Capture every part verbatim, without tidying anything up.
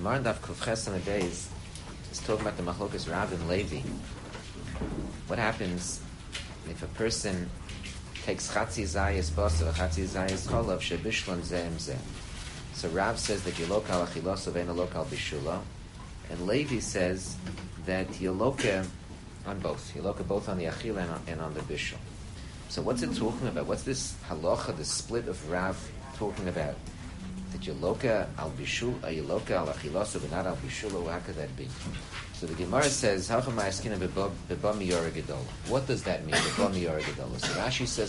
Gemara in Daf Kuf Ches on the days is talking about the Machlokas Rav and Levi. What happens if a person takes Chatzi Zayis Basar, Chatzi Zayis Cholav, Shebishlon Zeh Im Zeh? So Rav says that Yelok al Achilos of Yelok al Bishula, and Levi says that Yelok on both. Yelok both on the Achila and on, and on the Bishul. So what's it talking about? What's this halacha, the split of Rav talking about? That Yeloka al Bishul, a Yeloka al Achilas, but not al Bishul, how could that be? So the Gemara says, what does that mean? So Rashi says,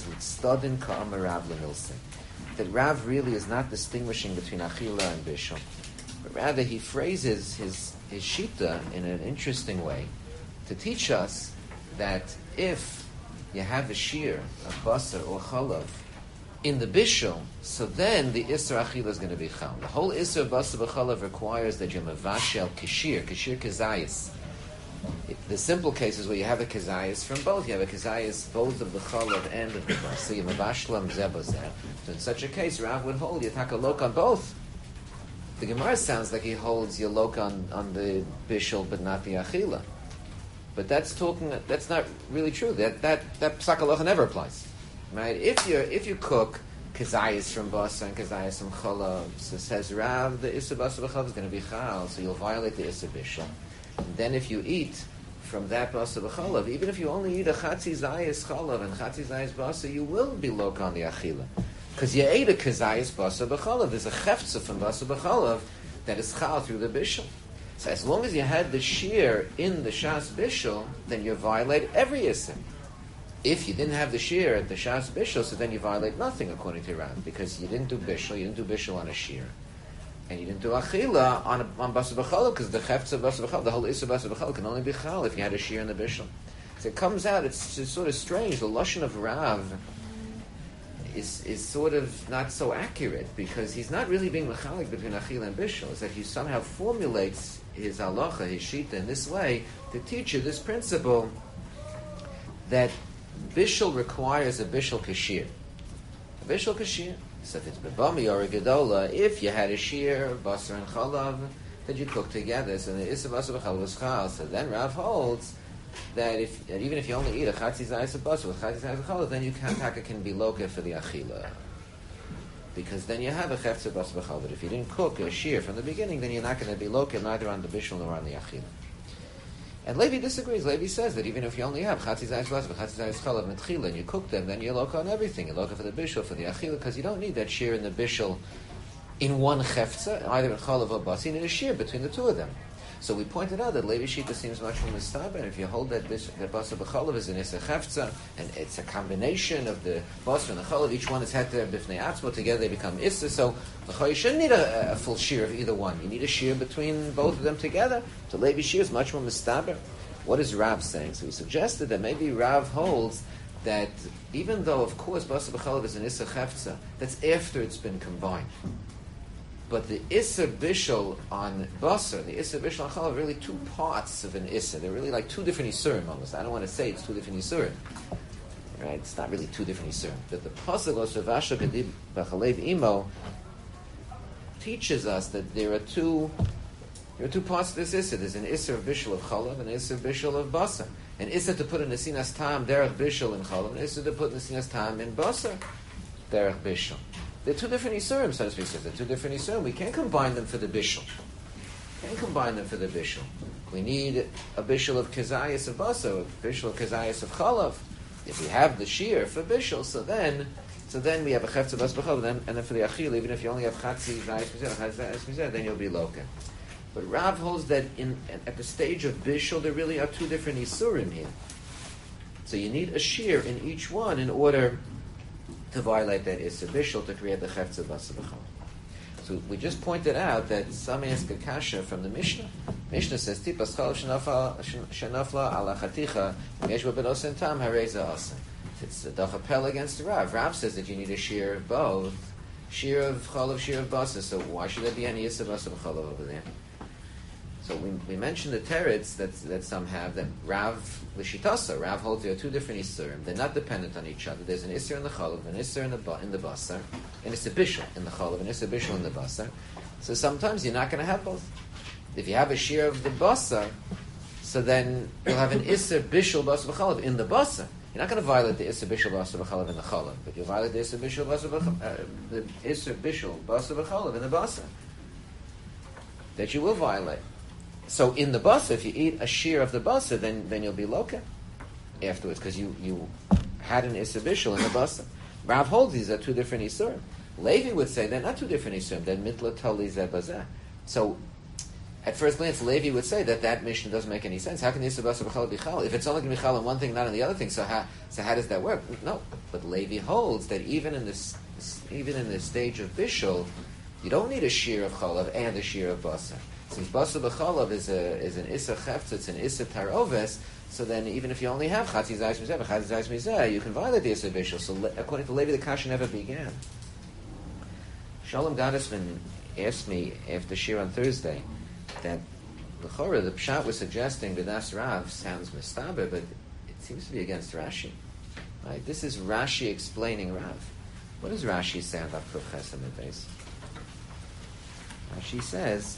that Rav really is not distinguishing between Achila and Bishul, but rather he phrases his, his Shita in an interesting way to teach us that if you have a shear of Basar or Chalav in the Bishul, so then the Isser Achila is going to be Chal. The whole Isser of Basar B'Chalav requires that you're Mavashel Kashir, Kashir Kazayas. The simple cases where you have a Kazayas from both. You have a Kazayas both of the Chalav and of the Basar. You Mavashlam Zebazeh. So in such a case, Rav would hold Yatak on both. The Gemara sounds like he holds Yalok on, on the Bishul, but not the Achila. But that's talking. That's not really true. That that that Psak Halacha never applies. Right? If you if you cook kazayas from basar and kazayas from chalav, so says Rav, the issa basar b'chalav is going to be chal, so you'll violate the issa bishul. And then if you eat from that basar b'chalav, even if you only eat a chatzi zayis chalav and chatzi zayis basar, you will be low on the achila, because you ate a kazayas basar b'chalav. There's a chefza from basar b'chalav that is chal through the bishul. So as long as you had the shear in the shas bishul, then you violate every issa. If you didn't have the shear at the shas bishul, so then you violate nothing according to Rav, because you didn't do bishul, you didn't do bishul on a shear, and you didn't do achila on a, on basar b'chalav, because the chefz of basar b'chalav, the whole issa basar b'chalav can only be chal if you had a shear in the bishul. So it comes out, it's, it's sort of strange. The lashon of Rav is is sort of not so accurate, because he's not really being mechalik between achila and bishul. It's that he somehow formulates his halacha, his shita, in this way to teach you this principle that bishul requires a bishul kashir. A bishul kashir. So if it's bebami or a gedola, if you had a shear, basar and chalav, that you cook together, so the issa basar b'chalav is chal. So then Rav holds that if that even if you only eat a chatzi zayis of basar with chatzi zayis of chalav, then you can taka can be loka for the achila, because then you have a chefza basar b'chalav. But if you didn't cook a shear from the beginning, then you're not going to be loka neither on the bishul nor on the achila. And Levi disagrees. Levi says that even if you only have chatzi zayis basar, chatzi zayis chalav, and tchila, and you cook them, then you're loka on everything. You're loka for the bishul, for the achila, because you don't need that shear in the bishul in one chefza, either in chalav or basar. You need a shear between the two of them. So we pointed out that Levi Shita seems much more mistaber, and if you hold that bish, that basar b'chalav is an issa chefza, and it's a combination of the basar and the chalav, each one is heter b'fnei atzmo, together they become issa, so you shouldn't need a, a full shear of either one. You need a shear between both of them together. So Levi Shita is much more mistaber. What is Rav saying? So he suggested that maybe Rav holds that even though, of course, basar b'chalav is an issa chefza, that's after it's been combined. But the Issa Bishul on Basar, the Issa Bishul on Chalav, are really two parts of an Issa. They're really like two different Isurim almost. I don't want to say it's two different Isurim. Right? It's not really two different Isurim. But the Pasuk of Savasha Kadib B'Chalev Imo teaches us that there are two there are two parts of this Issa. There's an Issa of Bishul of Chalav and an Issa of Bishul of Basar. An Issa to put in Nesinas Tam, Derech Bishul in Chalav, and an Issa to put in Nesinas Tam in Basar, Derech Bishul. They're two different Isurim, so to speak. They're two different Isurim. We can't combine them for the Bishul. We can't combine them for the Bishul. We need a Bishul of Kazayas of Basar, a Bishul of Kazayas of Chalav. If we have the shear for Bishul, so then so then we have a Chefza Basar B'chalav, and then for the Achil, even if you only have Chatzi Zayis Mizeh, Chatzi Mizeh, then you'll be Loka. But Rav holds that in at the stage of Bishul, there really are two different Isurim here. So you need a shear in each one in order to violate that Issa Bishul, to create the Chefza Basar B'chalav. So we just pointed out that some ask a kasha from the Mishnah. Mishnah says, Tipas Chalav Shenafla Ala Chaticha Yesh Benos and Tam Hareza Asa. It's a Dachapel against the Rav. Rav says that you need a shear of both, shear of Chalav, shear of Basar. So why should there be any Issa Basar B'chalav over there? So we, we mentioned the teretz that that some have that Rav l'shitasa. Rav holds there are two different isurim. They're not dependent on each other. There's an isur in the chalav, an isur in the in the basar, and it's a bishul in the chalav, and it's a bishul in the basar. So sometimes you're not going to have both. If you have a shear of the basar, so then you'll have an isur bishul basar v'chalav in the basar. You're not going to violate the isur bishul basar v'chalav in the chalav, but you'll violate the isur bishul basar v'chalav, uh, the isur bishul basar v'chalav in the basar. That you will violate. So in the basar, if you eat a shear of the basar, then, then you'll be loka afterwards, because you, you had an isur bishul in the basar. Rav holds these are two different isurim. Levi would say they're not two different isurim. They're mitla tali zeh bazeh. So at first glance, Levi would say that that mission doesn't make any sense. How can the isur basar b'chal be chal? If it's only going to be chal on one thing, not on the other thing, so how so how does that work? No, but Levi holds that even in this even in this stage of bishul, you don't need a shear of chalav and a shear of basar. Since basar b'chalav is a is an isur chefetz, it's an isur taroves. So then, even if you only have chatzi zayis mizeh, chatzi zayis mizeh, you can violate the isur bishul. So according to Levi, the kasha never began. Shalom Gottesman asked me after shir on Thursday that the Chorah, the Pshat was suggesting that Das Rav sounds mistaber, but it seems to be against Rashi. Right? This is Rashi explaining Rav. What does Rashi say on Daf Kuf Ches Amud Beis? Rashi says,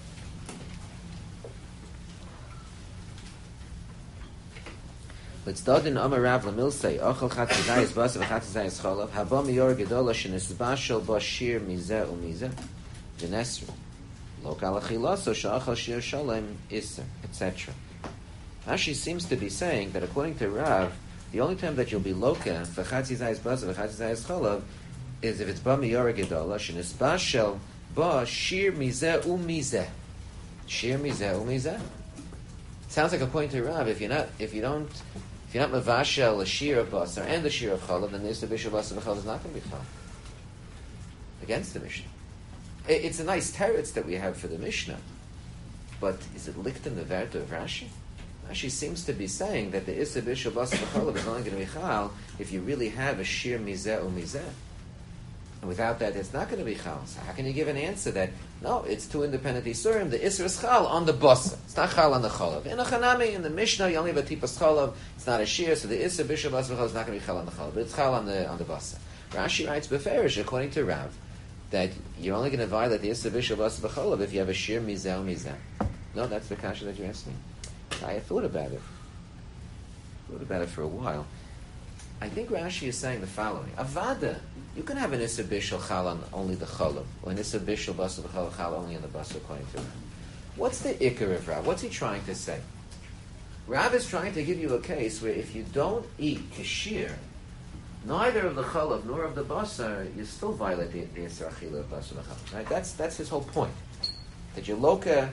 "L'tzdadin Amar Rav Lamilsei Ochel Chatzi Zayis Basar v'Chatzi Zayis Cholav Haba Miyor Gedola Shenisbashel Bashir Mizeh Umizeh V'Nesru Lokal Achilaso Sha'achal Shir Shalem Iser," et cetera. Rashi seems to be saying that according to Rav, the only time that you'll be loka for Chatzi Zayis Basar v'Chatzi Zayis Cholav is if it's Ba Miyor Gedola Shenisbashel Bashir Mizeh Umizeh. Shir Mizeh Umizeh. Sounds like according to Rav, if you're not, if you don't, if you're not mavashel a shear of basar and a shear of chalav, then the isur bishul basar v'chalav is not going to be chalav. Against the Mishnah, it, it's a nice teretz that we have for the Mishnah, but is it licked in the verta of Rashi? Rashi seems to be saying that the isur bishul basar v'chalav is only going to be chal if you really have a shear mizeh or mizeh. And without that, it's not going to be chal. So how can you give an answer that, no, it's two independent isurim, the isur is chal on the basar. It's not chal on the chalav. In a chanami, in the Mishnah, you only have a tipas chalav. It's not a shear, so the isur bishul basar v'chalav is not going to be chal on the chalav, but it's chal on the on the basar. Rashi writes beferish, according to Rav, that you're only going to violate the isur bishul basar v'chalav if you have a shear mizeh mizeh. No, that's the kasha that you asked me. I had thought about it. Thought about it for a while. I think Rashi is saying the following: Avada, you can have an isur bishul chal on only the chalav, or an isur bishul basar v'chalav chal only on the basar, according to Rav. What's the ikar of Rav? What's he trying to say? Rav is trying to give you a case where if you don't eat kashir, neither of the chalav nor of the basar, you still violate the, the isur achila of basar v'chalav. Right? That's that's his whole point. That you loka,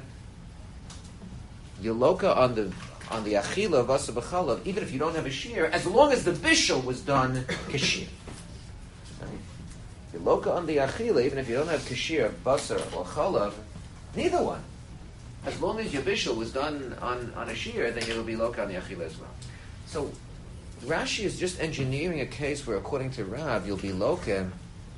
you loka on the on the achila of basar b'chalav, even if you don't have a shear, as long as the bishul was done kashir. Right? You loka on the achila, even if you don't have kashir, basar or chalav, neither one. As long as your bishul was done on, on a shear, then you'll be loka on the achila as well. So Rashi is just engineering a case where, according to Rav, you'll be loka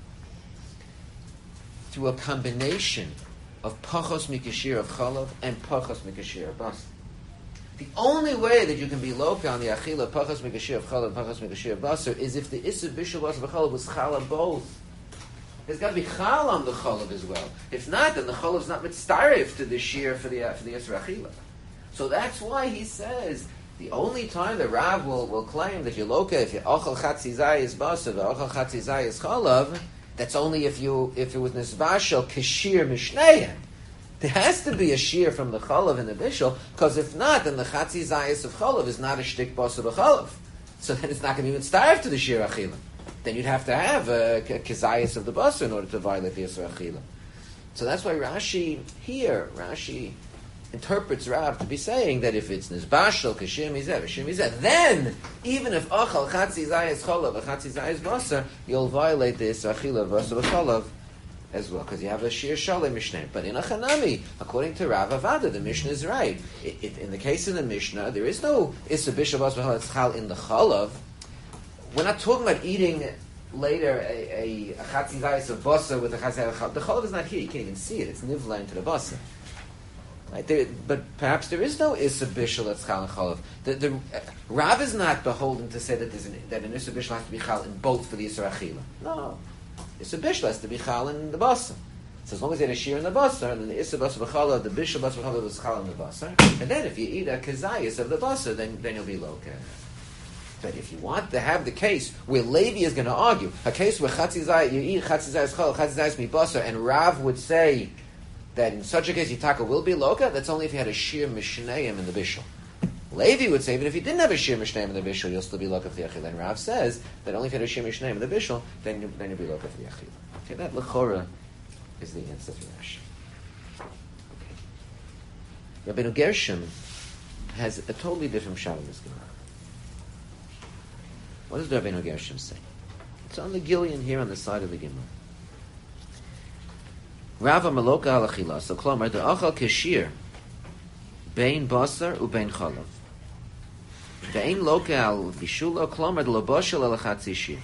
through a combination of pachos mikashir of chalav and pachos mikashir of basar. The only way that you can be loka on the achila pachas mikashir of chalav, pachas mikashir of basar is if the isur bishul basar v'chalav was chal on both. There's got to be chal on the chalav as well. If not, then the chalav is not mitzaref to the shear for the for the isur achila. So that's why he says the only time the Rav will, will claim that you loka if you ochel chatzi zayis basar, ochel chatzi zayis chalav, that's only if you if it was nisbashel kashir mishnayah. There has to be a shear from the chalav and the bishul, because if not, then the chatzi zayis of chalav is not a shtik basar b'chalav. So then it's not going to even starve to the shear achila. Then you'd have to have a kezayis of the basar in order to violate the isur achila. So that's why Rashi here, Rashi interprets Rav to be saying that if it's nizbashel kashir mizeh, kashir mizeh, then even if achal chatzi zayis chalav, a chatzi zayis basar, you'll violate the isur achila of basar b'chalav as well, because you have a shir shalem mishnah. But in a chanami, according to Rav Avada, the Mishnah is right. It, it, in the case of the Mishnah, there is no isur bishul basar v'chalav chal in the chalav. We're not talking about eating later a, a, a chatzi zayis of basar with a chatzi zayis of chalav. The chalav is not here. You can't even see it. It's nivla into the basar. Right? There, but perhaps there is no Issa Bishul that's Chal and Chalav. The, the, uh, Rav is not beholden to say that, there's an, that an Issa Bishul has to be Chal in both for the Issa Achila. No. Issa Bishul has to be Chal in the Basar. So as long as you had a shear in the Basar, and then the Issa Basar B'Chalav, the Bishul Basar B'Chalav was Chal in the Basar, and then if you eat a Kazayas of the Basar, then, then you'll be Loka. But if you want to have the case where Levi is going to argue, a case where Chatzi Zayas, you eat Chatzi Zayas Chal, Chatzi Zayas Mi Basar, and Rav would say that in such a case Yitaka will be Loka, that's only if you had a sheer Mishnayim in the Bishul. Levi would say, even if you didn't have a sheer Mishnayim in the Bishul, you'll still be Loka for the Achila. And Rav says that only if you had a sheer Mishnayim in the Bishul, then, you, then you'll be Loka for the Achila. Okay, that L'chora is the answer to Rashi. Okay. Rabbeinu Gershom has a totally different shot in this Gemara. What does Rabbeinu Gershom say? It's on the Gillian here on the side of the Gemara. Rava Maloka halachila, so klomar the achal keshir bein basar ubein chalav. Ve'ein loka al vishulo klomar the loboshel elachatzi shir.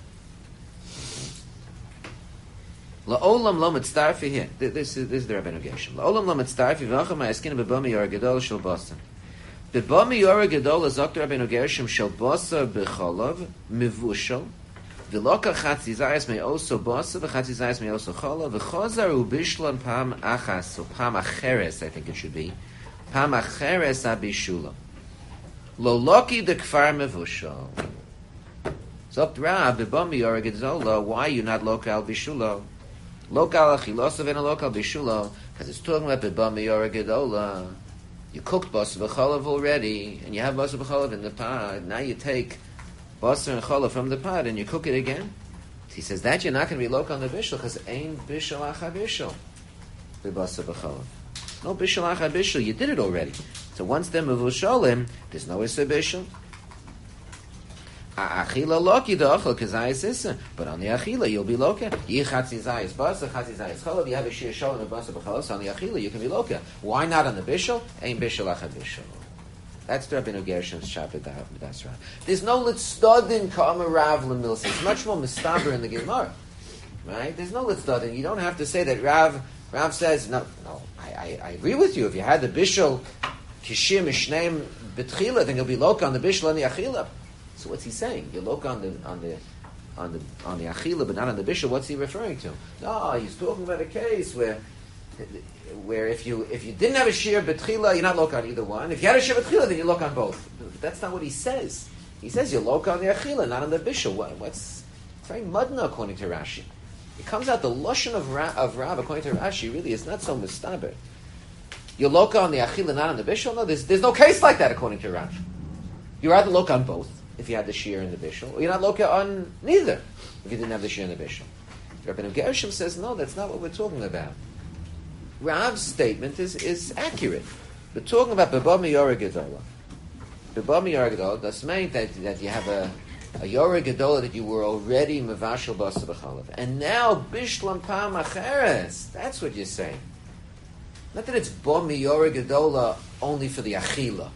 La'olam lo mitzdarfi here. This is this is the Rabbeinu Gershom. La'olam lo mitzdarfi v'acham ha'eskin b'bami yor gedol shel basar. B'bami yor gedol azok Rabbeinu Gershom shel basar b'chalav mivushel. V'loka chatzi zayas may also basa, v'chatzi zayas may also chala, v'chazar u'bishlan pam achas, or pam acheres, I think it should be, pam acheres abishula. Lo loki de kfar mevushal. Zokt Rav, b'bami yor gedzola, why are you not loka al bishula? Loka al achilosa v'ena loka al bishula, because it's talking about b'bami yor gedola. You cooked basa b'chalav already, and you have basa b'chalav in the pot, now you take basar and challah from the pot, and you cook it again. He says that you're not going to be local on the bishul because ain't bishul acha bishul the basar b'challah. No bishul acha bishul. You did it already. So once they're mevushalim, there's no issa bishul. Achila loki the achal kazayis issa, but on the achila you'll be loka. Yichatzi zayis basar, chatzi zayis challah. You have a shir shalom of basar b'challah. So on the achila you can be loka. Why not on the bishul? Ain't bishul acha bishul. That's the Rabbeinu Gershom's Shabbat Dasra. There's no litzdadin ka'amar Rav l'milsa. It's much more mistaber in the Gemara, right? There's no litzdadin. You don't have to say that Rav. Rav says no. No, I, I, I agree with you. If you had the bishul kishir mishneim betchila, then you'll be loka on the bishul and the achila. So what's he saying? You're loka on the on the on the on the achila, but not on the bishul. What's he referring to? No, he's talking about a case where. Where if you if you didn't have a shir betchila, you're not loka on either one. If you had a shir betchila, then you loka on both. But that's not what he says. He says you're loka on the achila, not on the bishul. What, what's it's very mudna according to Rashi. It comes out the lashon of Rav, of Rav according to Rashi really is not so mistaber. You're loka on the achila, not on the bishul. No, there's there's no case like that according to Rav. You're either loka on both if you had the shir and the bishul, or you're not loka on neither if you didn't have the shir and the bishul. Rabbeinu Gershom says no, that's not what we're talking about. Rav's statement is, is accurate. We're talking about B'bami Yorah Gedola. B'bami Yorah Gedola, that's meant that, that you have a, a Yorah Gedola that you were already Mevashal Basa B'chalav. And now Bishlam Pam Acheres. That's what you're saying. Not that it's B'bami Yorah Gedola only for the Achila.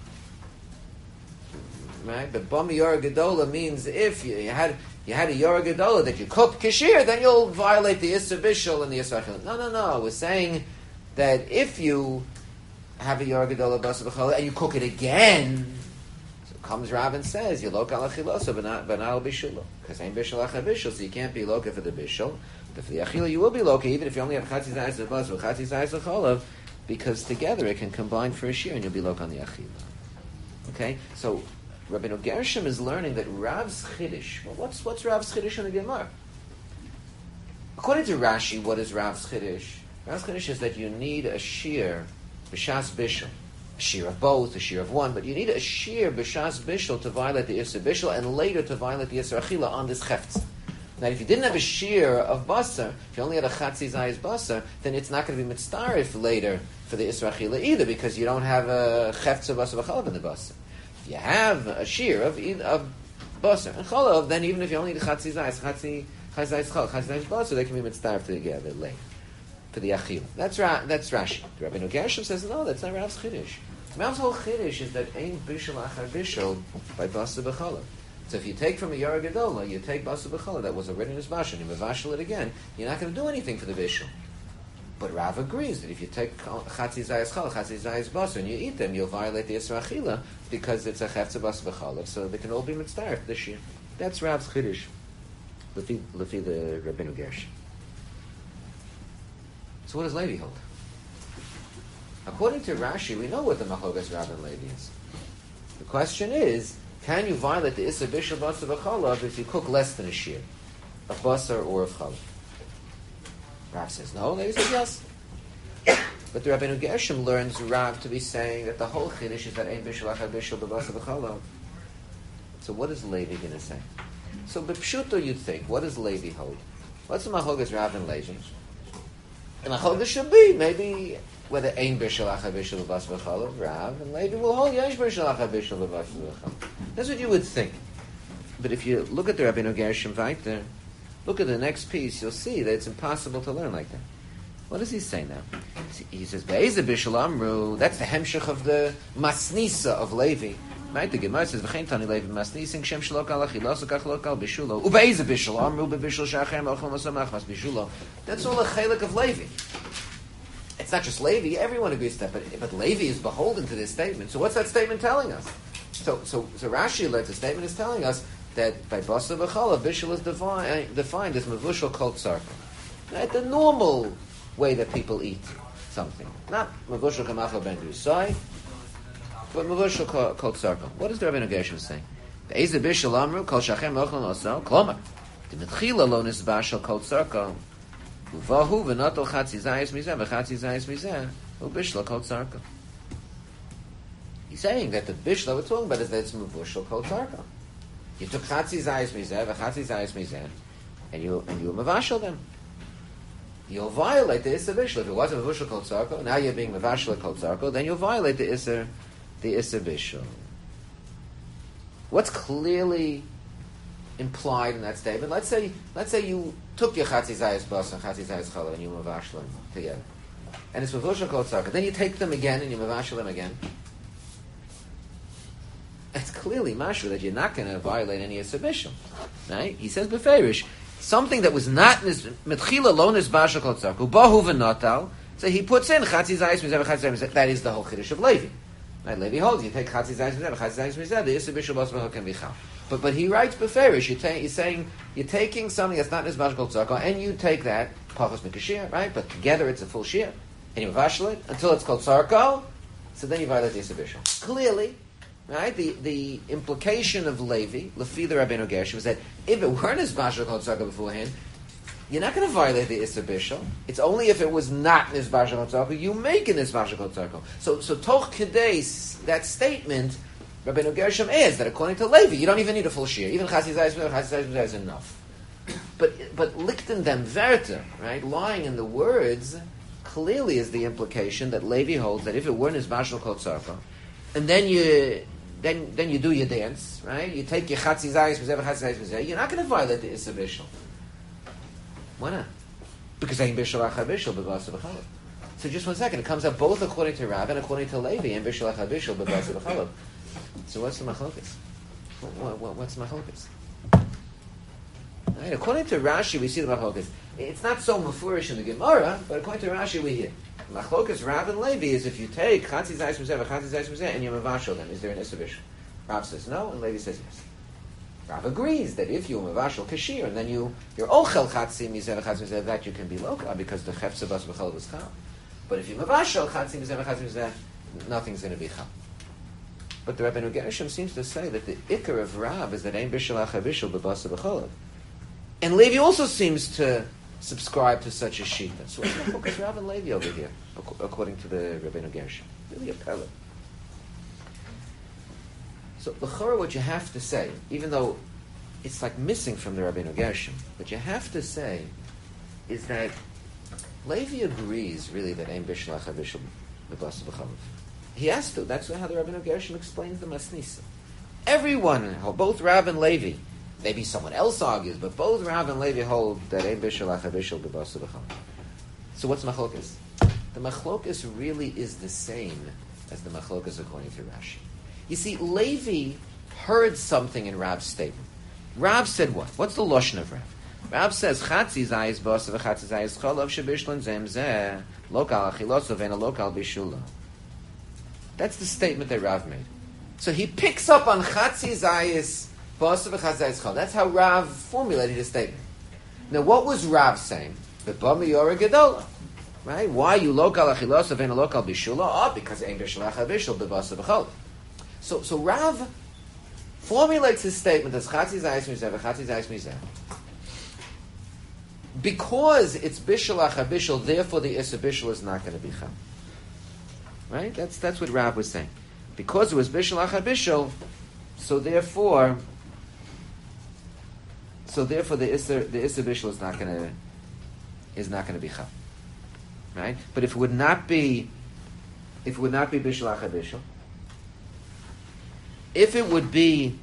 Right? But B'bami Yorah Gedola means if you, you had you had a Yorah Gedola that you cooked Kashir, then you'll violate the Issa Bishal and the Issa Achila. No, no, no. We're saying that if you have a Yorah Gedola Basa B'chala and you cook it again, so comes Rav and says, you're loka al achilosa, but not, but not al bishula. Because ain't bishul acha bishul, so you can't be loka for the bishul. But for the achila, you will be loka, even if you only have chatzi zayis of basa, chatzi zayis of cholav, because together it can combine for a shir and you'll be loka on the achila. Okay? So, Rabbeinu Gershom is learning that Rav's chiddush, well, what's, what's Rav's chiddush in the Gemara? According to Rashi, what is Rav's chiddush? Rav's chiddush is that you need a shear b'shas bishul, a shear of both, a shear of one, but you need a shear b'shas bishul to violate the issa bishul and later to violate the issa achila on this cheftz. Now, if you didn't have a shear of basar, if you only had a chatzi zayis basar, then it's not going to be mitztarif later for the issa achila either, because you don't have a cheftz of basar v'chalav in the basar. If you have a shear of of basar and chalav, then even if you only need a chatzi zayis, chatzi zayis chalav, chatzi zayis basar, they can be mitztarif together later for the achila. That's Ra- that's Rashi. The Rabbeinu Gershom says no, that's not Rav's chiddush. Rav's whole chiddush is that ain bishul achar bishul by basar b'chalav. So if you take from a Yorah Gedola, you take basar b'chala that was already in his basha, and you mevashel it again, you're not going to do anything for the bishul. But Rav agrees that if you take Chatzi Zayis Chalav, Chatzi Zayis Basar, and you eat them, you'll violate the Yisra Achila because it's a Chetza Basar B'Chalav, so they can all be mitzvah this year. That's Rav's Chiddush, Lefi, Lefi the Rabbeinu Gersh. So what does Levi hold? According to Rashi, we know what the Machlokas Rav and Levi is. The question is, can you violate the Issa Bishul Basar B'Chalav if you cook less than a shear of Basar or of Chalav? Rav says no, Levi says yes. But the Rabbeinu Gershom learns Rav to be saying that the whole Chiddush is that Ein Bishul Achar Bishul B'Basar B'Chalav. So what is Levi going to say? So b'pshuto you'd think, what does Levi hold? What's the Machlokas Rav and Levi? The Machlokas should be maybe whether Ein Bishul Achar Bishul B'Basar B'Chalav, Rav and Levi will hold Yesh Bishul Achar Bishul B'Basar B'Chalav. That's what you would think. But if you look at the Rabbeinu Gershom weiter, look at the next piece, you'll see that it's impossible to learn like that. What does he say now? He says, Be'ezeh Bishul Amru, that's the hemshech of the Masnisa of Levi. Right? The Gemara says, V'chein tani Levi Masnising Shem Shalok al Achilas Ukach Lok al Bishulo Ube'ezeh Bishul Amru Be'bishul Shachem Ochel Mosam Achmas Bishulo. That's all a chelik of Levi. It's not just Levi, everyone agrees to that, but, but Levi is beholden to this statement. So what's that statement telling us? So, so, so Rashi learns the statement is telling us that by Basar B'Chalav, Bishul is defined, defined as Mevushal Kol Tzarka. Right? The normal way that people eat something. Not Mevushal Kamacha Ben Rusai, but Mevushal Kol Tzarka. What does the Rabbeinu Gershom say? Be'ezeh Bishul Amru, Kol Shachem Ochel Osel, Klomar. D'metchila lo nisbashal Kol Tzarka. Uvahu v'notol Chatzi Zayis Mizeh, v'Chatzi Zayis Mizeh, u'Bishla Kol Tzarka. He's saying that the Bishla we're talking about is that it's Mevushal Kol Tzarka. You took Chatzi Zayis Mizeh, v'Chatzi Zayis Mizeh, and you and you mavashal them. You'll violate the Issa Bishla. If it wasn't Mevushal Kol Tzarka, now you're being mavashal Kol Tzarka, then you'll violate the Issa, the Issa Bishla. What's clearly implied in that statement? Let's say, let's say you took your Chatzi Zayis Bas and Chatzi Zayis Challah and you mavashal them together, and it's Mevushal Kol Tzarka. Then you take them again and you mavashal them again. It's clearly mashra that you're not going to violate any Issa Bishul, right? He says beferish something that was not mitchila lo nisbashal Kol Tzarka bahu v'natal. So he puts in Chatzi Zayis Mizeh v'Chatzi Zayis Mizeh. That is the whole chiddush of Levi. Right? Levi holds you take Chatzi Zayis Mizeh v'Chatzi Zayis Mizeh. The Issa Bishul Bas B'Chalav can be chal. But but he writes beferish. You're, ta- you're saying you're taking something that's not nisbashal Kol Tzarka and you take that pachos mikashir, right? But together it's a full shir and you mavashal it until it's Kol Tzarka. So then you violate the Issa Bishul. Clearly. Right? The the implication of Levi, Lefi the Rabbeinu Gershom, is that if it weren't as Bashal Kol Tzarka beforehand, you're not going to violate the Issa Bishul. It's only if it was not Nizbashal Kol Tzarka, you make a Nizbashal Kol Tzarka. So, so Toch Kedei, that statement, Rabbeinu Gershom is that according to Levi, you don't even need a full shir. Even Chatzi Zayis Mizeh, Chatzi Zayis Mizeh is enough. But but Lichten dem Werte, right, lying in the words, clearly is the implication that Levi holds that if it weren't Nizbashal Kol Tzarka, and then you then then you do your dance, right? You take your Chatzi Zayis Mizeh, Chatzi Zayis Mizeh. You're not going to violate the Issa Bishul. Why not? Because Ein Bishul Achar Bishul B'Basar B'Chalav. So just one second, it comes up both according to Rav and according to Levi. Ein Bishul Achar Bishul B'Basar B'Chalav. So what's the machlokas? What, what, what's the machlokas? Right, according to Rashi, we see the machlokas. It's not so mafurish in the Gemara, but according to Rashi, we hear. Machlokas Rav and Levi is if you take Chatzi Zayis Mizeh, Chatzi Zayis Mizeh, and you mavashal them. Is there an Issa Bishul? Rav says no, and Levi says yes. Rav agrees that if you mavashal kashir, and then you you're ochel Chatzi Mizeh, Chatzi Mizeh, that you can be loka because the Chefza Bas B'Chalav was chal. But if you mavashal Chatzi Mizeh, Chatzi Mizeh, nothing's going to be chal. But the Rabbeinu Gershom seems to say that the ikar of Rav is that Ein Bishul Achar Bishul B'Basar B'Chalav. And Levi also seems to subscribe to such a shita. So what's the focus Rav and Levi over here, according to the Rabbeinu Gershom? Really a pella. So l'chora, what you have to say, even though it's like missing from the Rabbeinu Gershom, what you have to say is that Levi agrees really that Ein Bishul Achar Bishul B'Basar B'Chalav. He has to. That's how the Rabbeinu Gershom explains the Masnisa. Everyone, both Rav and Levi, maybe someone else argues, but both Rav and Levi hold that Ein Bishul Achar Bishul B'Basar B'Chalav. So what's machlokas? The machlokas really is the same as the machlokas according to Rashi. You see, Levi heard something in Rav's statement. Rav said what? What's the lashon of Rav? Rav says chatzi zayis basa v'chatzi zayis cholav shebishlan zem zeh lokal achilosov and a lokal bishula. That's the statement that Rav made. So he picks up on chatzi zayis basa v'chatzi zayis cholav. That's how Rav formulated his statement. Now, what was Rav saying? B'ba miyora gedola. Right? Why you lokal achilosov and a lokal bishula? Oh, because ein bishulach habishul b'basa v'cholav. So, so Rav formulates his statement as chatzi zayis mizeh v'chatzi zayis mizeh. Because it's bishul achabishul, therefore the issa bishul is not going to be cham. Right? That's that's what Rav was saying. Because it was bishul achabishul, so therefore, so therefore the issa the issa bishul is not going to is not going to be cham. Right? But if it would not be, if it would not be bishul achabishul, if it would be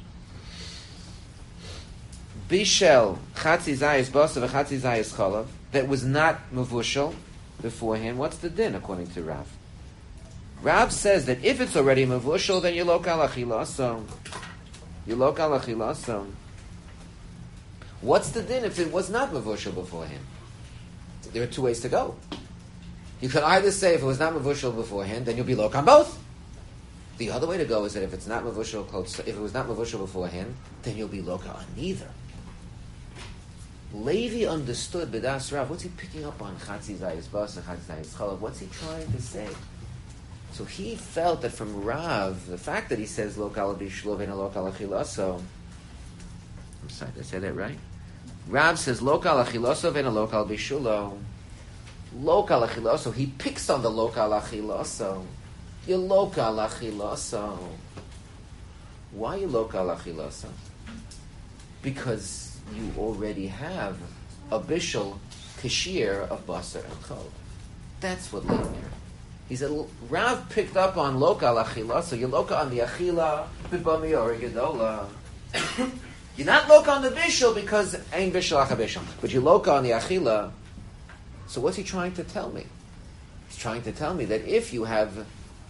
bishel chatzi zayis basa v'chatzi zayis cholav that was not mevushal beforehand, what's the din according to Rav? Rav says that if it's already mevushal, then you lokal achilaso. You lokal achilaso. What's the din if it was not mevushal beforehand? There are two ways to go. You could either say if it was not mevushal beforehand, then you'll be lokal on both. The other way to go is that if it's not mevushal, if it was not mevushal beforehand, then you'll be lokal on neither. Levi understood b'das Rav. What's he picking up on? Chatzi zayis bas and chatzi zayis chalav. What's he trying to say? So he felt that from Rav, the fact that he says lokal b'shlov and lokal achilaso. I'm sorry, did I say that right? Rav says lokal achilaso and lokal b'shulo. Lokal achilaso. He picks on the lokal achilaso. You lokal achilaso. Why you lokal achilaso? Because you already have a bishul kashir of basar and chol. That's what Levi. He said Rav picked up on lokal achila, so you loka on the achila b'bami or gedola. You're not loka on the bishul because ain't bishul achabishul, but you loka on the achila. So what's he trying to tell me? He's trying to tell me that if you have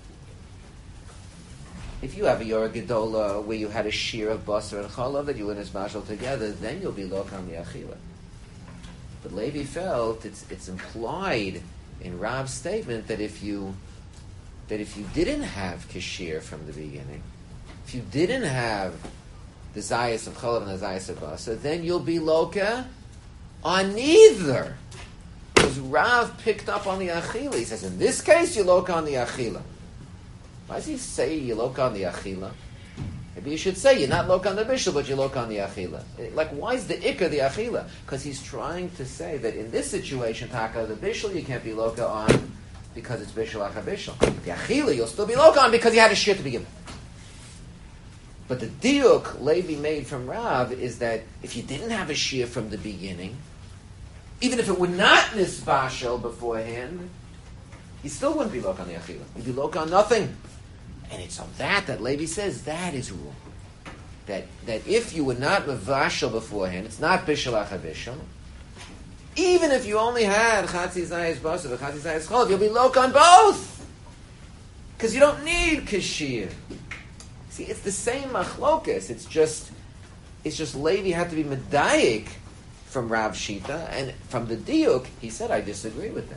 If you have a Yorah Gedola where you had a shear of Basar and Chalav that you and his mashal together, then you'll be Lok on the Achila. But Levi felt it's it's implied in Rav's statement that if you that if you didn't have Kashir from the beginning, if you didn't have the Zayas of Chalav and the Zayas of Basar, then you'll be Loka on neither. Because Rav picked up on the Achila. He says, in this case, you Loka on the Achila. Why does he say you look on the achila? Maybe you should say you're not look on the bishul, but you look on the achila. Like, why is the ikka the achila? Because he's trying to say that in this situation, taka the bishul you can't be loka on because it's bishul acha bishul. The achila you'll still be loka on because you had a shir to begin with. But the diuk Levi made from Rav is that if you didn't have a shir from the beginning, even if it were not nisbashel beforehand, you still wouldn't be loka on the achila. You'd be loka on nothing. And it's on that that Levi says that is wrong. That that if you were not mevashel beforehand, it's not bishul achabishul. Even if you only had chatzi zayis basar and chatzi zayis cholav, you'll be loka on both. Because you don't need kashir. See, it's the same machlokas. It's just, it's just Levi had to be medayik from Rav Shita, and from the diuk, he said, I disagree with that.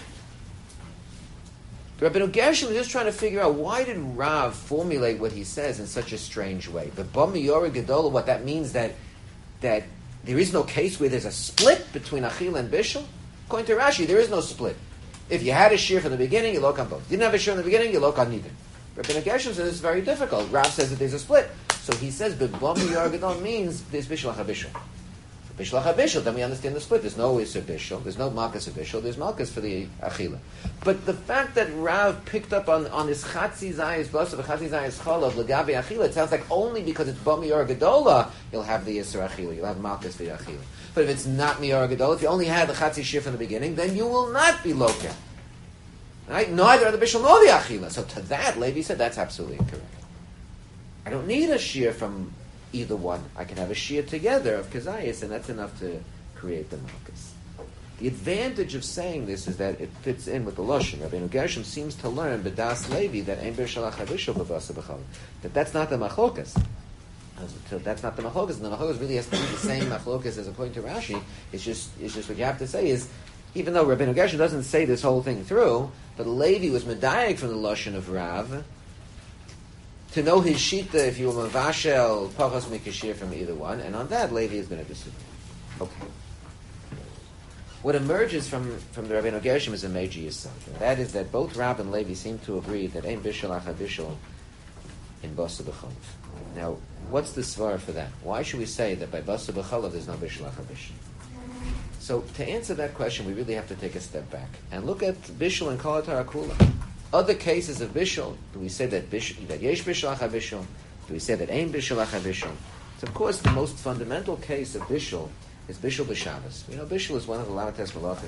Rabbeinu Gershom was just trying to figure out why did Rav formulate what he says in such a strange way. But Bami Yora Gedola, what that means that that there is no case where there's a split between Achila and Bishul? According to Rashi, there is no split. If you had a shear from the beginning, you look on both. Didn't have a shear in the beginning, you look on neither. Rabbeinu Gershom says it's very difficult. Rav says that there's a split. So he says, but Bami Yora Gedola means there's Bishul Achabishul. Bishul Achabishul, then we understand the split. There's no Isser Bishul, there's no Malkus of Bishul, there's Malkus for the Achila. But the fact that Rav picked up on, on this Chatzi Zayis Basar, Chatzi Zayis Cholav, Legavi Achila, it sounds like only because it's Ba Mior Gedola, you'll have the Isser Achila, you'll have Malkus for the Achila. But if it's not Mior Gedola, if you only had the Chatzi Shir from the beginning, then you will not be Loka. Right? Neither the Bishul nor the Achila. So to that, Levi said, that's absolutely incorrect. I don't need a Shir from either one. I can have a shir together of kazayas, and that's enough to create the malchus. The advantage of saying this is that it fits in with the lashon. Rabbeinu Gershom seems to learn b'das Levi that ein b'shal achavishol b'vasa b'chal, that that's not the machlokas. So that's not the machlokas. The machlokas really has to be the same machlokas as according to Rashi. It's just, it's just what you have to say is, even though Rabbeinu Gershon doesn't say this whole thing through, but Levi was medayek from the lashon of Rav to know his shita if you were mavashel pachos mikashir from either one, and on that Levi is going to disagree. Okay. What emerges from, from the Rabbeinu Gershon is a major yisod. That is that both Rav and Levi seem to agree that ein bishul acha bishul in basa b'chalav. Now, what's the svara for that? Why should we say that by basa b'chalav there's no bishul acha bishul? So, to answer that question, we really have to take a step back and look at bishul and kol haTorah kula. Other cases of bishul, do we say that bishul, that yesh bishul acha bishul? Do we say that ein bishul acha bishul? So, of course, the most fundamental case of bishul is bishul b'Shabbos. You know, bishul is one of the lamates malachos.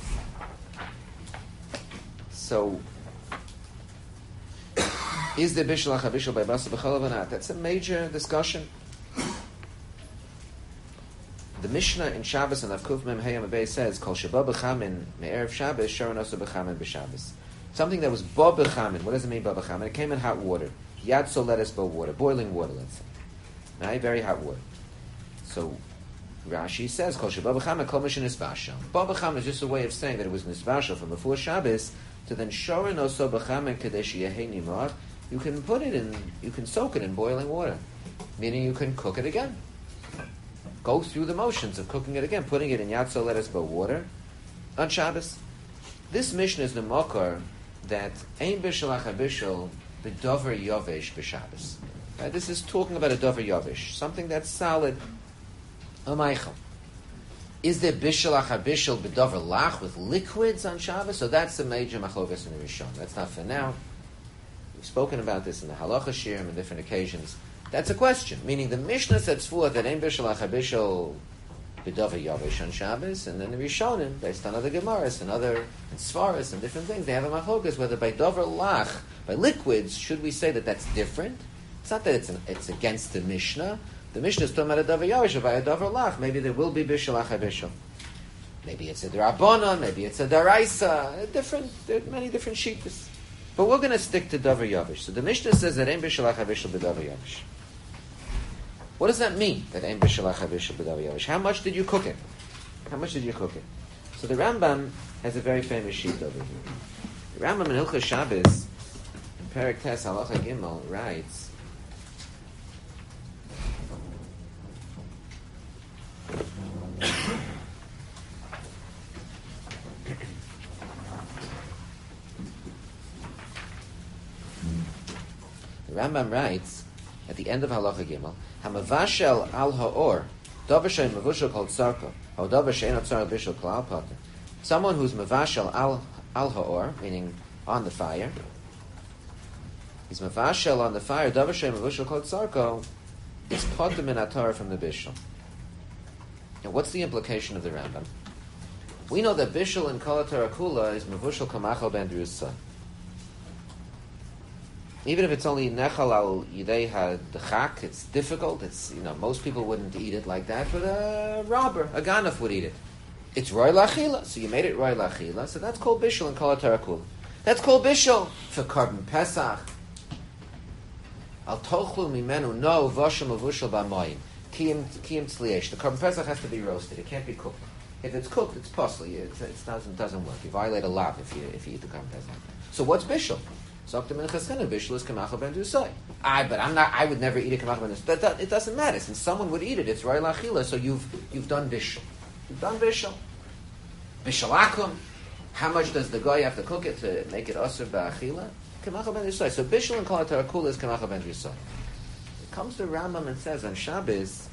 So, is there bishul acha bishul by basa b'chalav or not? That's a major discussion. The Mishnah in Shabbos and Avkuf Mem Hayam Abay says, "Kol sheba b'chamin me'erev Shabbos sharon osa b'chamin b'Shabbos." Something that was ba b'chamin. What does it mean ba b'chamin? It came in hot water. Yad so let us ba water, boiling water. Let's say, right? Very hot water. So Rashi says, "Kol sheba b'chamin kol mishin nisvashel." Ba b'chamin is just a way of saying that it was nisvashel from before Shabbos to then sharon osa b'chamin kadesh yehei nimar. You can put it in, you can soak it in boiling water, meaning you can cook it again. Go through the motions of cooking it again, putting it in yatso lettuce by water on Shabbos. This mission is the mokar that ein bishul acha bishul b'dover yovesh b'Shabbos. Right? This is talking about a dover yovesh, something that's solid. A meichel. Is there bishul acha bishul b'dover lach with liquids on Shabbos? So that's the major machlokas in the Rishon. That's not for now. We've spoken about this in the halacha shirim on different occasions. That's a question. Meaning the Mishnah sets forth that ein bishul acha bishul b'dover yavesh on Shabbos, and then the Rishonim, based on other Gemaras and other and Svaras and different things, they have a machlokas whether by dover lach, by liquids, should we say that that's different? It's not that it's an, it's against the Mishnah. The Mishnah is talking about a dover yavesh, or by a dover lach. Maybe there will be bishul acha bishul. Maybe it's a d'Rabbanan, maybe it's a d'Oraisa. Different, there are many different shittas. But we're going to stick to dover yavesh. So the Mishnah says that ein bishul acha bishul b'dover yavesh. What does that mean, that ein bishul acha bishul b'dover yavesh? How much did you cook it? How much did you cook it? So the Rambam has a very famous sheet over here. The Rambam in Hilchos Shabbos, in Perek Tes Halacha Gimel, writes, the Rambam writes, at the end of Halacha Gimel, Hamavashel al ha'or, davar she'en mavushel kol tzarko, or davar she'en otzar bishul klal pater. Someone who's mavashel al al ha'or, meaning on the fire, he's mavashel on the fire, davar she'en mavushel kol tzarko, is pater min atar from the bishul. Now, what's the implication of the Rambam? We know that bishul in kol haTorah kula is mavushel kamachal ben drusa. Even if it's only nechal al yidei hadechak, it's difficult. It's, you know, most people wouldn't eat it like that, but a robber, a ganaf would eat it. It's roy lachila, so you made it roy lachila. So that's called bishul and kol haTorah kula. That's called bishul for Korban Pesach. Al tochlu mimenu no vasham avushal b'mayim kiyim kiyim tzliesh. The Korban Pesach has to be roasted. It can't be cooked. If it's cooked, it's possible. It, it doesn't doesn't work. You violate a lot if you if you eat the Korban Pesach. So what's bishul? So Bishul is kamachal ben dusai. I, but I'm not. I would never eat a kamachal ben dusai. That, it doesn't matter. Since someone would eat it, it's roy lachila. So you've you've done bishul. You've done bishul. Bishul akum. How much does the guy have to cook it to make it asur ba'achila? Kamachal ben dusai. So bishul and kol haTorah kula is kamachal ben dusai. It comes to Rambam and says on Shabbos,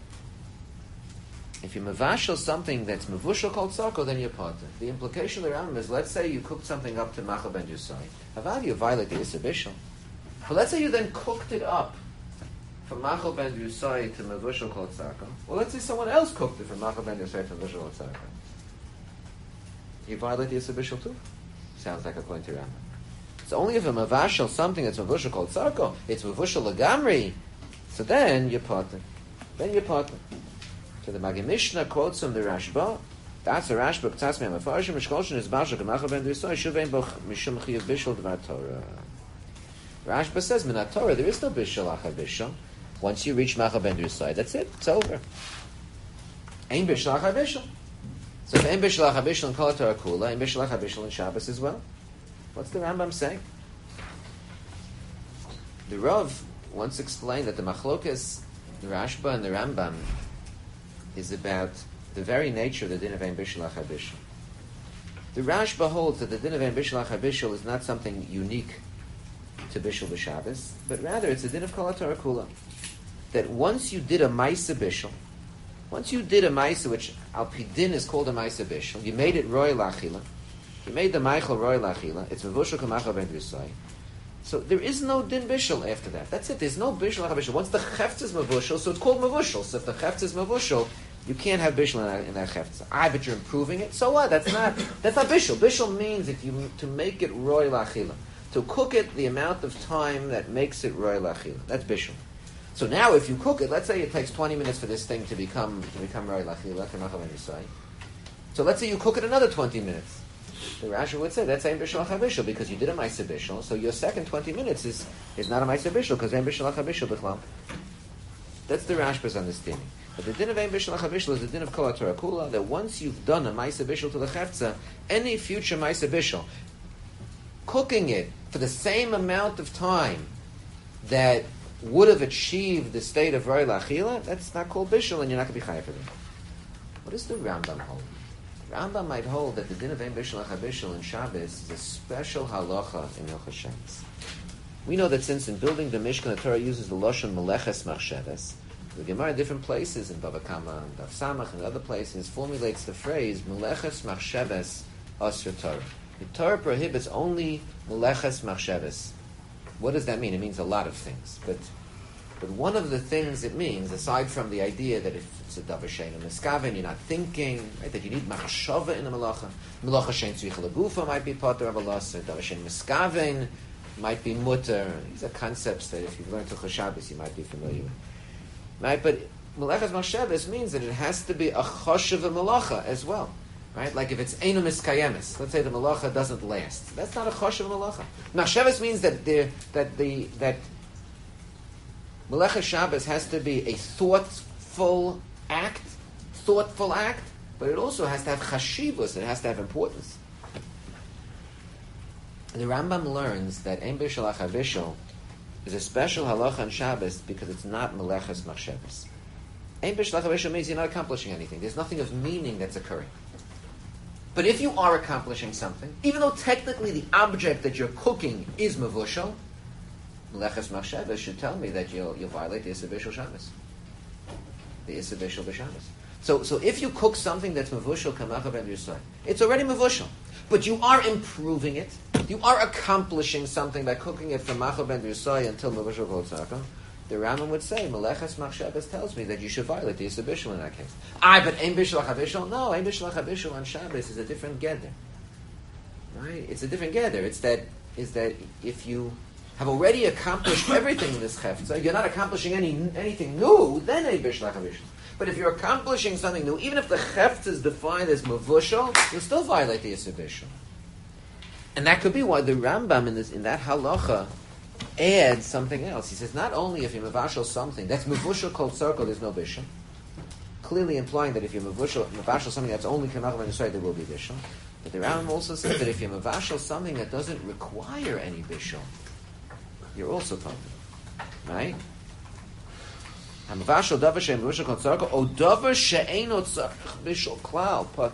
if you mavashel something that's mavushel kol tzarko, then you're potter. The implication of the Rambam is, let's say you cooked something up to machal ben dusai. Havad you violate the Issa bishul. But let's say you then cooked it up from machal ben dusai to mavushel kol tzarko. Well, let's say someone else cooked it from machal ben dusai to mavushel kol tzarko. You violate the Issa bishul too? Sounds like according to Rambam. It's only if a mavashel something that's mavushel kol tzarko, it's mavushel lagamri. So then you're potter. Then you're potter. So the Magid Mishnah quotes from the Rashba. That's a Rashba. B'tzas me'am afarshim mishkolshin is bashal k'machal ben dusai shuvein boch mishum chiyuv bishul d'var Torah. Rashba says min Torah there is no bishul acha bishul. Once you reach Machal Ben Drusai, that's it. It's over. Ein Bishlach HaBishul. So if Ein Bishlach HaBishul in Kol HaTorah Kula, Ein Bishlach HaBishul in Shabbos as well. What's the Rambam saying? The Rav once explained that the Machlokas, the Rashba and the Rambam, is about the very nature of the din of Ein Bishlach HaBishul. The Rashba holds that the din of Ein Bishlach HaBishul is not something unique to Bishul B'Shabbos, but rather it's a din of Kol HaTorah Kula. That once you did a Maisa Bishul, once you did a Maisa, which Al Pi Din is called a Maisa Bishul, you made it Roy Lachila, you made the Meichel Roy Lachila, it's Mevushal Kamachal Ben Drusai. So there is no Din Bishul after that. That's it. There's no Bishul HaBishul. Once the Chefetz is Mevushal, so it's called Mevushal. So if the Chefetz is Mevushal, you can't have Bishul in that, in that Chefetz. Ah, but you're improving it. So what? That's not that's not Bishul. Bishul means if you to make it Roy Lachila. To cook it the amount of time that makes it Roy Lachila. That's Bishul. So now if you cook it, let's say it takes twenty minutes for this thing to become to become Roy Lachila, so let's say you cook it another twenty minutes. The Rashi would say that's Ein Bishlach HaBishul because you did a Ma'aseh Bishul, so your second twenty minutes is, is not a Ma'aseh Bishul because Ein Bishlach HaBishul B'chlal. That's the Rashba's understanding. But the din of Ein Bishlach HaBishul is the din of Kol HaTorah Kula, that once you've done a Ma'aseh Bishul to the Chefza, any future Ma'aseh Bishul, cooking it for the same amount of time that would have achieved the state of Roy Lachila, that's not called Bishul, and you're not going to be chayav for it. What does the Rambam hold? The Rambam might hold that the din of Ein Bishlach HaBishul in Shabbos is a special halacha in Hilchos Shabbos. We know that since in building the Mishkan, the Torah uses the Lashon Meleches Machshavas, the Gemara in different places, in Bava Kama, and Daf Samach, and other places, formulates the phrase Meleches Machshavas Asr Torah. The Torah prohibits only Meleches Machshavas. What does that mean? It means a lot of things. But but one of the things it means, aside from the idea that if it's a davar shein and miskaven, you're not thinking, right, that you need machshava in the malacha. Malacha shein tzricha legufa might be potter of a loss, or davar shein miskaven might be mutter. These are concepts that if you've learned to Shabbos, you might be familiar with. Right? But Meleches Machshavas means that it has to be a choshev malacha as well. Right? Like if it's einu miskayemis, let's say the malacha doesn't last. That's not a choshev malacha. Machshavas means that the that the that Meleches Shabbos has to be a thoughtful act, thoughtful act, but it also has to have chashivus. It has to have importance. The Rambam learns that Ein Bishlach HaBishul is a special halacha on Shabbos because it's not Meleches Machshavas. Ein Bishlach HaBishul means you're not accomplishing anything. There's nothing of meaning that's occurring. But if you are accomplishing something, even though technically the object that you're cooking is mevushal, Meleches Machshavas should tell me that you'll you'll violate the Issur Bishul Shabbos, the Issur Bishul B'Shabbos. So so if you cook something that's mevushal kamachal ben Drusai, it's already mevushal, but you are improving it. You are accomplishing something by cooking it from machal ben Drusai until mevushal kol tzarka. The Rambam would say, Meleches Machshavas tells me that you should violate the Issur Bishul in that case. Ah, but Ein Bishlach HaBishul? No, Ein Bishlach HaBishul on Shabbos is a different gather. Right? It's a different gather. It's that, is that if you have already accomplished everything in this chefetza, you're not accomplishing any anything new, then Ein Bishlach HaBishul. But if you're accomplishing something new, even if the chefetza is defined as mevushal, you'll still violate the Issur Bishul. And that could be why the Rambam in this in that halacha adds something else. He says not only if you mevashal something that's mevushal called circle, there's no bishul, clearly implying that if you mevashal mevashal something that's only kamach ben Yisrael, there will be bishul. But the Rambam also says that if you mevashal something that doesn't require any bishul, you're also pumped, right? Hamavashal davar she'en mevashal called circle, o davar she'eno tzarich bishul klal. But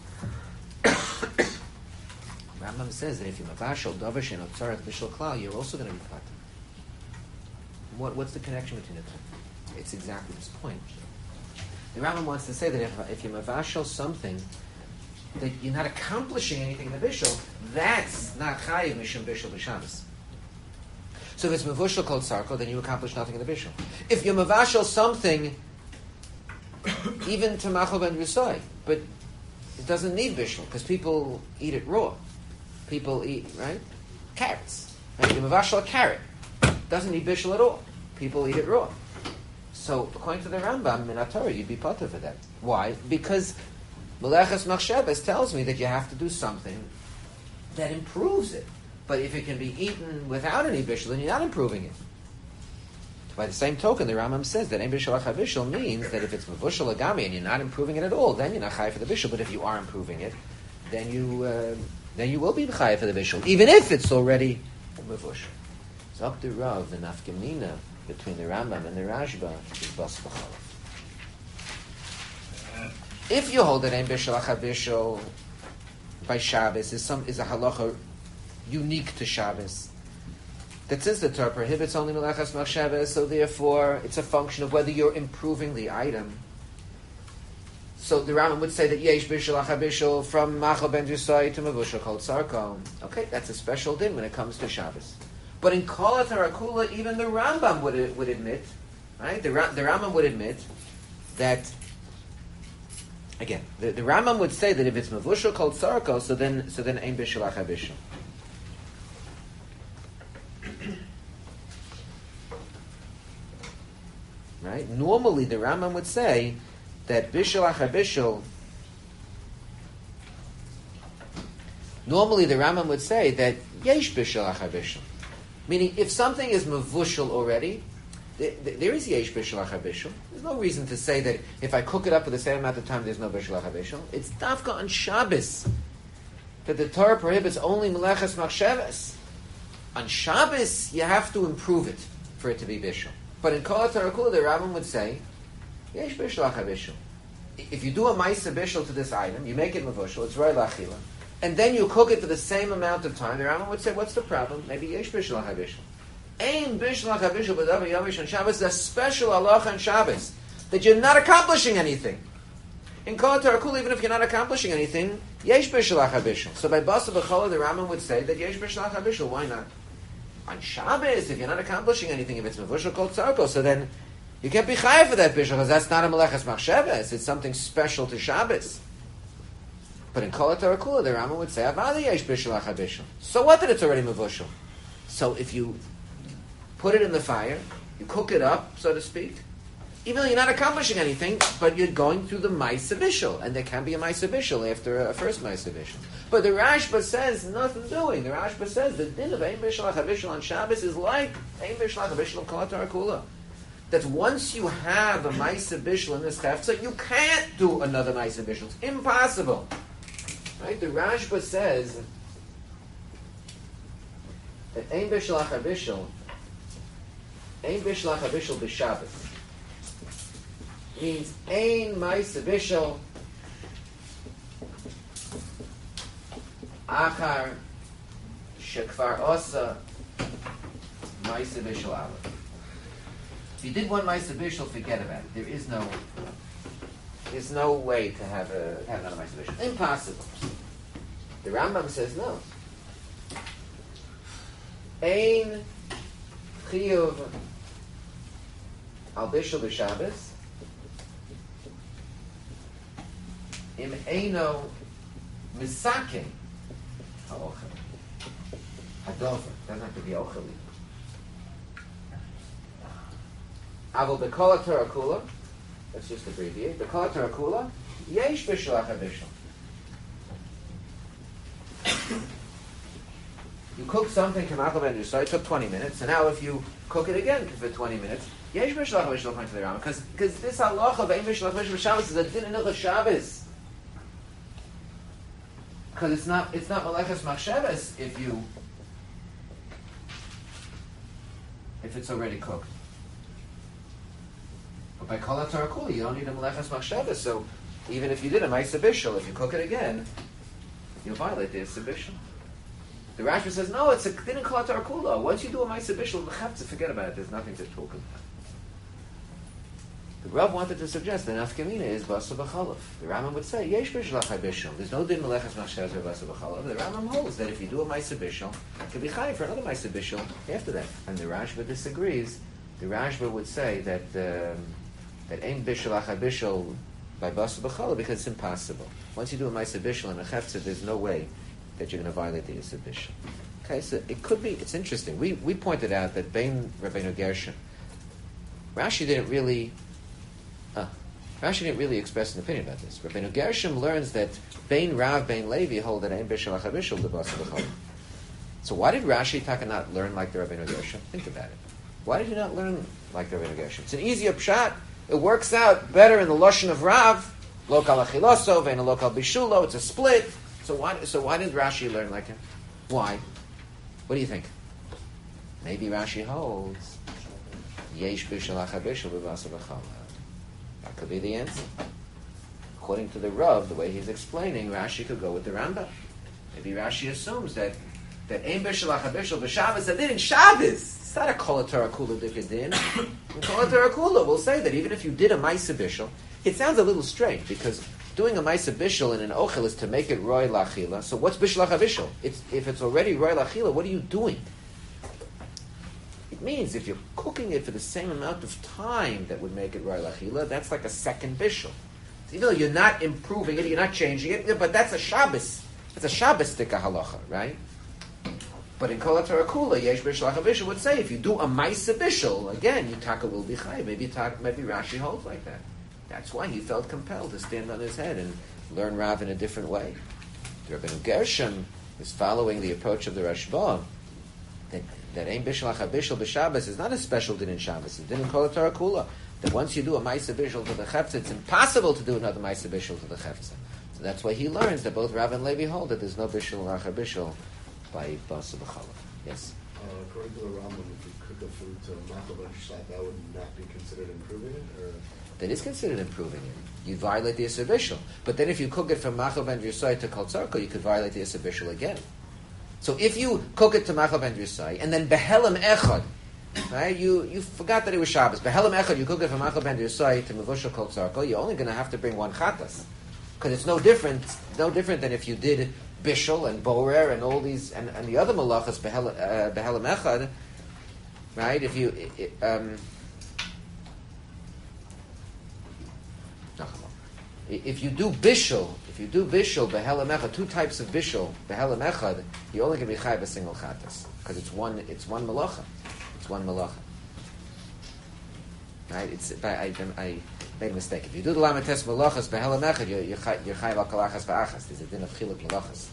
Rambam says that if you mavashal davar she'eno tzarich bishul klal, you're also going to be pumped. What, what's the connection between the two? It's exactly this point. The Rambam wants to say that if, if you mavashal something that you're not accomplishing anything in the bishul, that's not chayiv mishum bishul b'Shabbos. So if it's mevushal called sarko, then you accomplish nothing in the bishul. If you mavashal something, even to machal ben Drusai, but it doesn't need bishul because people eat it raw. People eat, right? Carrots. Right? You mavashal a carrot. Doesn't need bishul at all. People eat it raw. So according to the Rambam in Torah, you'd be potter for that. Why? Because Meleches Machshavas tells me that you have to do something that improves it. But if it can be eaten without any bishul, then you're not improving it. By the same token, the Rambam says that Ein Bishul Achar Bishul means that if it's Mevushal Agami and you're not improving it at all, then you're not Chai for the Bishul. But if you are improving it, then you uh, then you will be Chai for the Bishul, even if it's already Mevushal. Zok the Rav, the Nafkamina between the Rambam and the Rashba is Bas B'Chalav. If you hold that Ein Bishul Achar Bishul by Shabbos is some is a halacha unique to Shabbos, that since the Torah prohibits only Melachas Machshavas, so therefore it's a function of whether you're improving the item. So the Rambam would say that Yesh Bishul Achar Bishul from Machal Ben Jusai to Mevushal Kol Tzarko. Okay, that's a special din when it comes to Shabbos. But in Kol HaTarakula, even the Rambam would would admit, right? The, the Rambam would admit that, again, the, the Rambam would say that if it's Mevushal Kol Tzarko, so then so then Ein Bishul Achar Bishul. Right? Normally, the Rambam would say that Bishul Achar Bishul. Normally, the Rambam would say that Yesh Bishul Achar Bishul, meaning if something is Mevushal already, th- th- there is Yesh Bishul Achar Bishul. There's no reason to say that if I cook it up for the same amount of time, there's no Bishul Achar Bishul. It's Dafka on Shabbos that the Torah prohibits only Melechas Machshavas. On Shabbos, you have to improve it for it to be Bishul. But in Kol HaTarakula, the Rambam would say, Yesh Bishul Achar Bishul. If you do a Maisa Bishul to this item, you make it Mevushal, it's Roi L'Achila, and then you cook it for the same amount of time, the Rambam would say, what's the problem? Maybe Yesh Bishul Achar Bishul. Ein Bishul Achar Bishul B'davar Yomish on Shabbos is a special halacha on Shabbos, that you're not accomplishing anything. In Kol HaTarakula, even if you're not accomplishing anything, Yesh Bishul Achar Bishul. So by Basa B'Chola, the Rambam would say that Yesh Bishul Achar Bishul, why not? On Shabbos, if you're not accomplishing anything, if it's Mevushal Kol Tzarko, so then you can't be chayav for that bishul, because that's not a Melechas Machshavas. It's something special to Shabbos. But in Kol HaTarakula, the Rambam would say, Avada Yesh Bishul Achar Bishul. So what that it's already Mevushal? So if you put it in the fire, you cook it up, so to speak, even though you're not accomplishing anything, but you're going through the Maisa Bishul, and there can be a Maisa Bishul after a first Maisa Bishul. But the Rashba says nothing doing. The Rashba says the din of Ein Bishul Achar Bishul on Shabbos is like Ein Bishul Achar Bishul on Kol HaTarakula. That once you have a Maisa Bishul in this Chafetza, you can't do another Maisa Bishul. It's impossible. Right? The Rashba says that Ein Bishul Achar Bishul, Ein Bishul Achar Bishul b'Shabbos means Ein Maisa Bishul Achar Shekvar Osa Maisa Bishul Aleph. If you did one Maisa Bishul, forget about it. There is no, there's no way to have a have another Maisa Bishul. Impossible. The Rambam says no. Ein Chiyuv Al Bishul b'Shabbos Im Eino Misakin Ha'ochel Hadover. Doesn't have to be Ocheli. Avol B'Kol HaTarakula, let's just abbreviate. B'Kol HaTarakula, Yesh Bishul Achar Bishul. You cook something, Kamachal Ben Yusai, it took twenty minutes, and now if you cook it again for twenty minutes, Yesh Bishul Achar Bishul according to the Rambam, because because this halacha of Ein Bishul Achar Bishul Shabbos is a din in Hilchos Shabbos. Because it's not it's not Melechas Machshavas if you if it's already cooked. But by Kol HaTarakula, you don't need a Melechas Machshavas, so even if you did a Maisa Bishul, if you cook it again, you'll violate the Issa Bishul. The Rashba says, no, it's a din in Kol HaTarakula. Once you do a Maisa Bishul, forget about it, there's nothing to talk about. The Rav wanted to suggest that Nafkamina is Basa B'Chalav. The Rambam would say, Yesh Bishul Achar Bishul. There's no din Melechas Machshavas or Basa B'Chalav. The Rambam holds that if you do a Maisa Bishul, it could be chayav for another Maisa Bishul after that. And the Rashba disagrees. The Rashba would say that um, that Ein Bishul Achar Bishul by Basa B'Chalav because it's impossible. Once you do a Maisa Bishul and a Cheftzah, there's no way that you're going to violate the Issa Bishul. Okay, so it could be, it's interesting. We we pointed out that Bein Rabbeinu Gershon, Rashi didn't really, uh, Rashi didn't really express an opinion about this. Rabbeinu Gershon learns that Bein Rav, Bein Levi hold that Ein Bishul Achar Bishul the Basa B'Chalav. So why did Rashi Taka not learn like the Rabbeinu Gershon? Think about it. Why did you not learn like the Rabbeinu Gershom? It's an easier pshat. It works out better in the lashon of Rav. Lokal achiloso ve'en lokal bishulo. It's a split. So why? So why didn't Rashi learn like him? Why? What do you think? Maybe Rashi holds yesh bishul achabishul b'vasa b'chala. That could be the answer. According to the Rav, the way he's explaining, Rashi could go with the Rambam. Maybe Rashi assumes that that ein bishul achabishul b'Shabbos that did in Shabbos. It's not a kol Torah kula dikadin. Kol Torah kula will say that even if you did a ma'aseh bishul, it sounds a little strange because doing a ma'aseh bishul in an ochel is to make it roy lachila. So what's bishul achabishul? It's if it's already roy lachila, what are you doing? It means if you're cooking it for the same amount of time that would make it roy lachila, that's like a second bishul. So even though you're not improving it, you're not changing it, but that's a Shabbos. It's a Shabbos dika halacha, right? But in Kol HaTorah Kula, Yesh Bishul HaBishul would say, if you do a Maisa Bishul, again, you taka will be chay. Maybe, maybe Rashi holds like that. That's why he felt compelled to stand on his head and learn Rav in a different way. The Rabbeinu Gershom is following the approach of the Rashba, that, that Ein Bishul HaBishul B'Shabbos is not a special din in Shabbos. It's din in Kol HaTorah Kula. That once you do a Maisa Bishul to the Chefza, it's impossible to do another Maisa Bishul to the Chefza. So that's why he learns that both Rav and Levi hold that there's no Bishul HaBishul by Basa B'Chala. Yes? Uh, according to the Rambam, if you cook a food to Machal Ben Shlat, that would not be considered improving it? Or? That is considered improving it. You violate the Isser Bishul. But then if you cook it from Machal Ben Yisai to Kol Tzarko, you could violate the Isser Bishul again. So if you cook it to Machal Ben Yisai, and then Behelim Echad, right, you, you forgot that it was Shabbos. Behelim Echad, you cook it from Machal Ben Yisai to Mevushal Kol Tzarko, you're only going to have to bring one Chatas. Because it's no different, no different than if you did Bishul and Borer and all these and, and the other malachas Behelim Echad, right? If you it, um, if you do Bishul, if you do Bishul Behelim Echad, two types of Bishul Behelim Echad, you only can be chayv a single chatas because it's one it's one malacha, it's one malacha, right? It's I I, I made a mistake. If you do the lamates malachas behelam echad, you're you're chayv al kalachas va'achas. There's a din of chiluk malachas.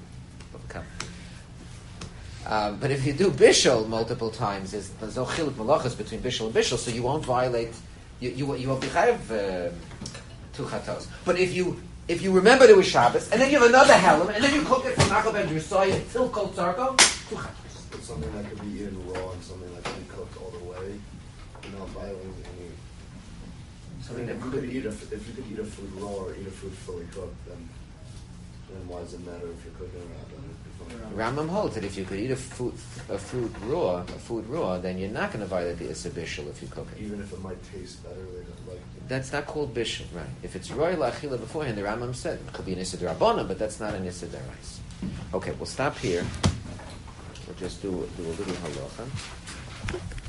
Um, but if you do bishul multiple times, there's, there's no chiluk malachas between bishul and bishul, so you won't violate. You you, you won't be chayv uh, two chatos. But if you if you remember there was Shabbos, and then you have another helam, and then you cook it from Machal Ben Yisai until Kol Tzarko, two chatos. But something that could be eaten raw and something that can be cooked all the way, you're not violating any. Something if that you could could eat a, if you could eat a food raw or eat a food fully cooked, then then why does it matter if you're cooking or not? Rambam holds that if you could eat a food a food raw, a food raw, then you're not going to violate the Issa Bishul if you cook it. Even if it might taste better, like that's not called Bishul, right? If it's roy la'achila beforehand, the Rambam said it could be an Issa D'Rabbanan, but that's not an Issa D'Orais. Okay, we'll stop here. We'll just do do a little halacha.